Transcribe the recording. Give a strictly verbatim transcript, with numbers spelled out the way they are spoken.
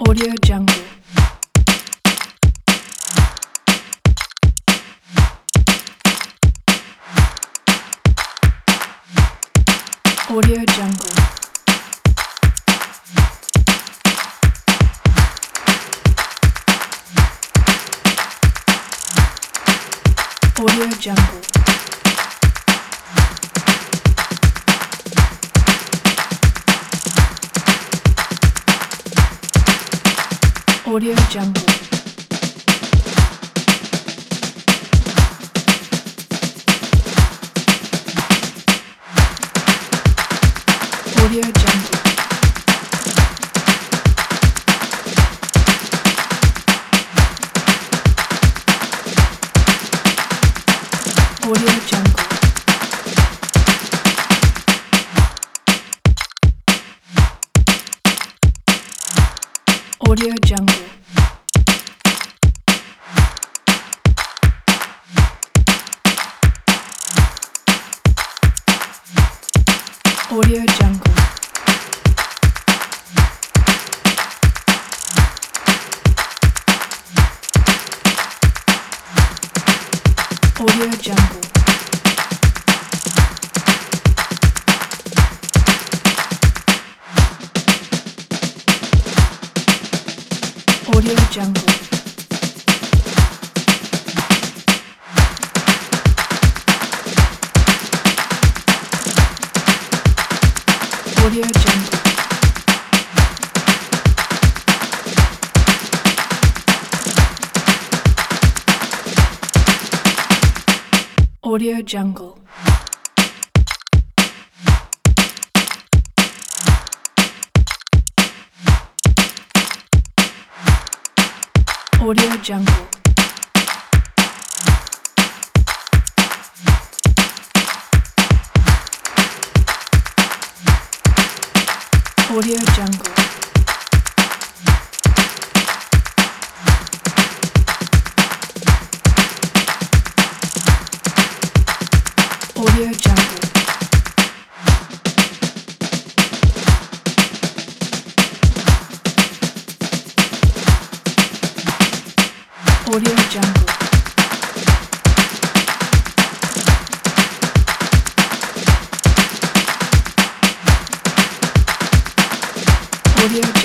Audio Jungle. Audio Jungle. Audio Jungle. Audio Jungle. Audio Jungle. Audio Jungle. Audio Jungle. Audio Jungle. Audio Jungle. Audio Jungle. Audio Jungle. Audio Jungle. Audio Jungle. Audio Jungle. Audio Jungle. Audio Jungle. Audio